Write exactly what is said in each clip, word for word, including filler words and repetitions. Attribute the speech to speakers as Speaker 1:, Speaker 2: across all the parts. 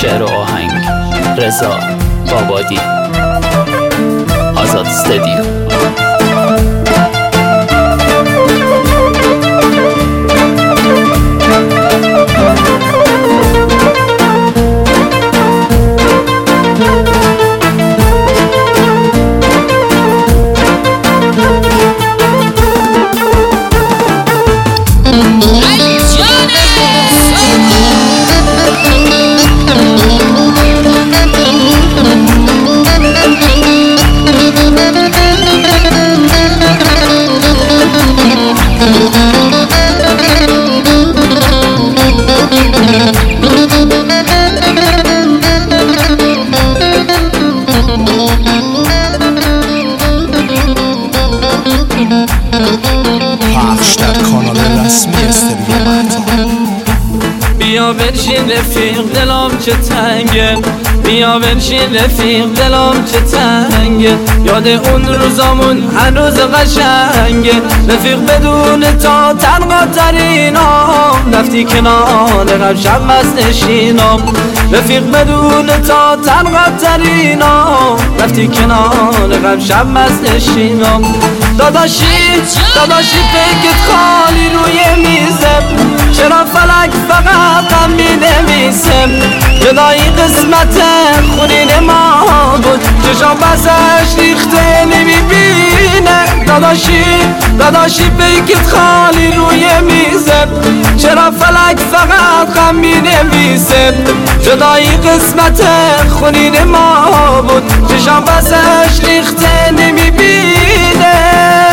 Speaker 1: شعر و آهنگ رضا بابادی، آزاد استودیو.
Speaker 2: پخش در کانال رسمی استودیو مهتاب.
Speaker 3: بیا بنشین رفیق دلم چه تنگه، بیا بنشین رفیق دلم چه تنگه، یاد اون روزامون هنوز قشنگه. رفیق بدون تا تنها ترینام، رفتی کنار غم شب مست نشینام. رفیق بدون تا تنها ترینام، رفتی کنار غم شب مست نشینام. داداشی داداشی پیکت خالی روی میزم، چرا فلک فقط غم می نویسم؟ جدایی قسمت خونین ما بود، چشام بسش ریخته نمیبینه. داداشی داداشی پیکت خالی روی میزم، چرا فلک فقط غم می نویسم؟ جدایی قسمت خونین ما بود، چشام بسش ریخته نمیبینه.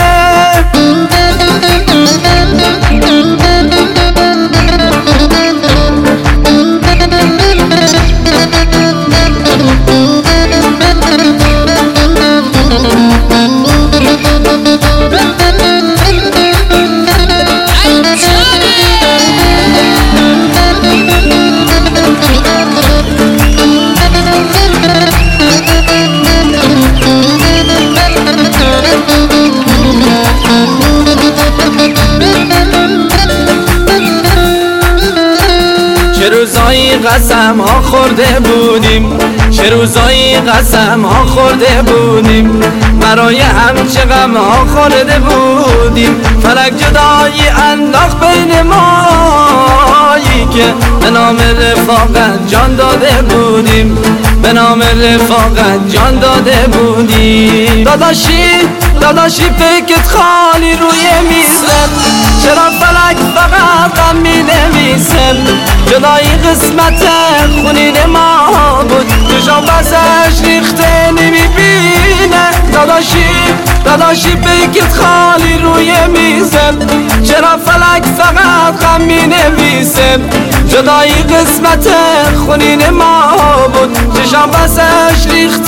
Speaker 3: چه روزایی قسم ها خورده بودیم، چه روزایی قسم ها خورده بودیم، برای هم چه غم ها خورده بودیم. فلک جدایی انداخت بین مایی که به نام رفاقت جان داده بودیم، به نام رفاقت جان داده بودیم. داداشی داداشی پیکت خالی روی میزم، چرا فلک فقط غم می نویسم؟ جدایی قسمت خونین ما بود، چشام بسش ریخته نمیبینه. داداشی داداشی پیکت خالی روی میزم، چرا فلک فقط غم می نویسم؟ جدایی قسمت خونین ما بود، چشام بسش ریخته